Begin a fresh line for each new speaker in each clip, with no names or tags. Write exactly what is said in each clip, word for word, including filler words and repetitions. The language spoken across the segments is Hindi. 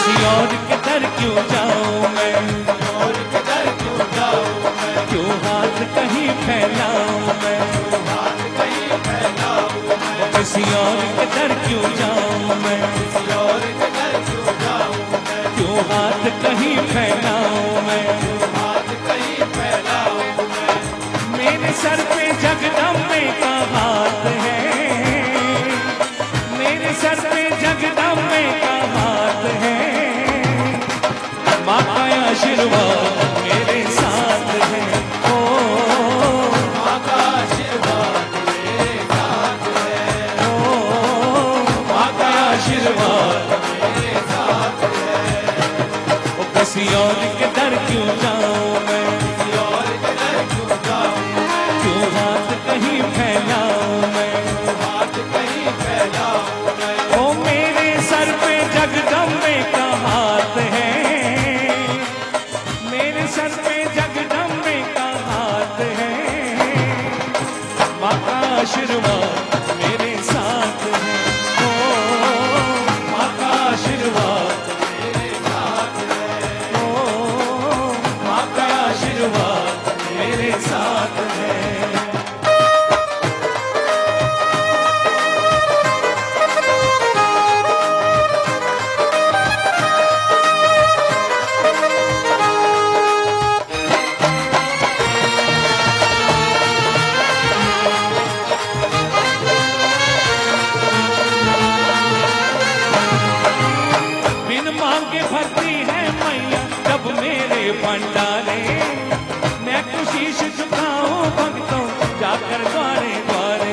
किसी और के दर क्यों जाऊं मैं,
और के दर क्यों जाऊं मैं,
क्यों हाथ कहीं फैलाऊं मैं,
हाथ कहीं फैलाऊं मैं,
किसी और के दर क्यों जाऊं मैं,
किसी और के दर क्यों जाऊं मैं,
क्यों हाथ कहीं फैलाऊं मैं।
हाथ कहीं फैलाऊं मैं।
मेरे सर पे जगदम्बे का हाथ है, मेरे सर पे जगदम्बे का हाथ है, माँ का आशीर्वाद मेरे साथ है। ओ
माँ का आशीर्वाद मेरे साथ है,
ओ माँ का आशीर्वाद
मेरे साथ है।
ओ किसी और के दर क्यों जाऊं मैं,
किसी और के दर क्यों जाऊं मैं,
क्यों हाथ कहीं फैलाऊं मैं।
हाथ कहीं फैलाऊं मैं।
ओ मेरे सर पे जगदम्बे का हाथ है, मेरे सर पे जगदम्बे का हाथ है, माँ का आशीर्वाद मेरे साथ है। ओ माँ का आशीर्वाद
मेरे साथ है,
ओ माँ का आशीर्वाद मेरे साथ है। बिन मांगे भरती है मैया जब मेरे भंडारे, मैं खुशी से झुकाऊं भक्तों जाकर द्वारे द्वारे।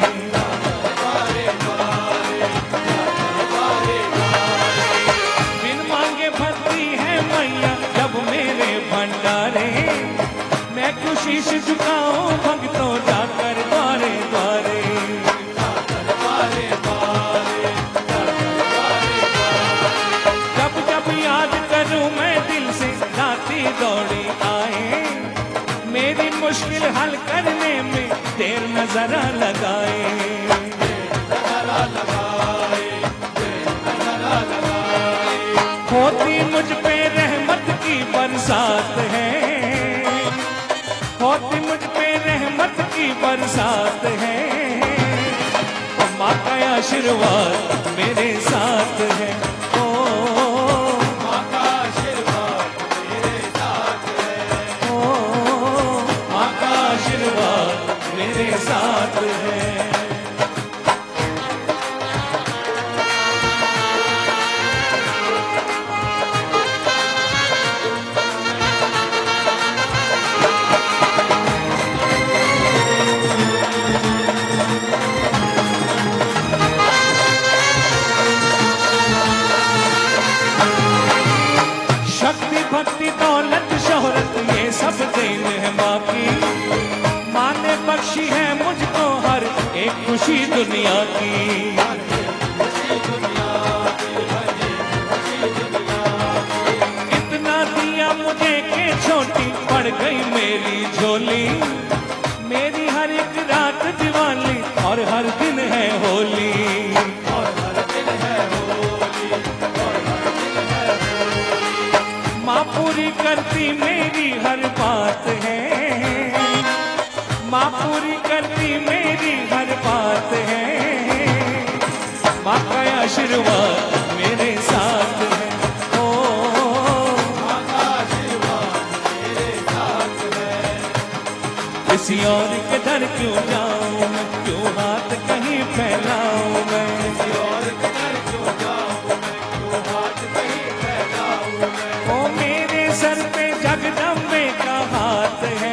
बिन मांगे भरती है मैया जब मेरे भंडारे, मैं खुशी से झुकाऊं भक्तों जाकर द्वारे द्वारे। जब जब याद करूं मैं दिल से गाती दौड़ी आए, मेरी मुश्किल हल करने में देर न जरा लगाए। होती मुझ पे रहमत की बरसात है, होती मुझ पे रहमत की बरसात है, माँ का आशीर्वाद मेरे साथ है। ओ
माँ का आशीर्वाद मेरे साथ है,
ओ माँ का आशीर्वाद मेरे साथ है। शक्ति भक्ति दौलत शोहरत ये सब देन है माँ की, माँ ने बख्शी है मुझको हर एक खुशी दुनिया की। इतना दिया मुझे के छोटी पड़ गई मेरी झोली, मेरी हर एक रात दिवाली और हर दिन है होली।
और हर दिन है होली, और हर दिन है होली।
माँ पूरी करती मेरी हर बात है, माँ पूरी करती मेरी हर बात है, माँ का आशीर्वाद मेरे साथ है। ओ
माँ का आशीर्वाद मेरे साथ है,
किसी और के दर क्यों जाऊं मैं, क्यों हाथ कहीं फैलाऊं मैं।
किसी और के दर क्यों जाऊं मैं, क्यों हाथ कहीं फैलाऊं मैं।
ओ मेरे सर पे जगदम्बे का हाथ है,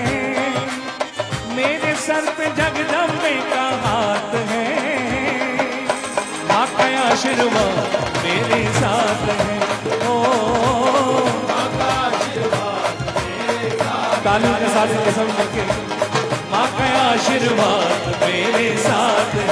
मेरे सर पे जगदम्बे का हाथ है, माँ का आशीर्वाद मेरे साथ है। ओ
माँ का आशीर्वाद मेरे साथ,
तालियों के साथ कसम करके, माँ का आशीर्वाद मेरे साथ